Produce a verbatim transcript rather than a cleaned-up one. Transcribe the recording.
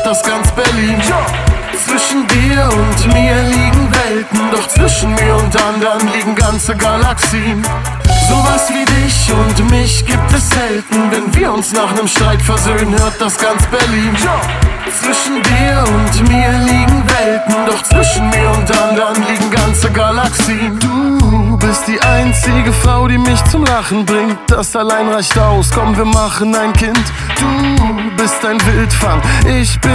hört das ganz Berlin. Zwischen dir und mir liegen Welten, doch zwischen mir und anderen liegen ganze Galaxien. Sowas wie dich und mich gibt es selten. Wenn wir uns nach nem Streit versöhnen, hört das ganz Berlin. Zwischen dir und mir liegen Welten, doch zwischen mir und anderen liegen ganze Galaxien. Du bist die einzige Frau, die mich zum Lachen bringt. Das allein reicht aus, komm, wir machen ein Kind. Du bist ein Wildfang, ich bin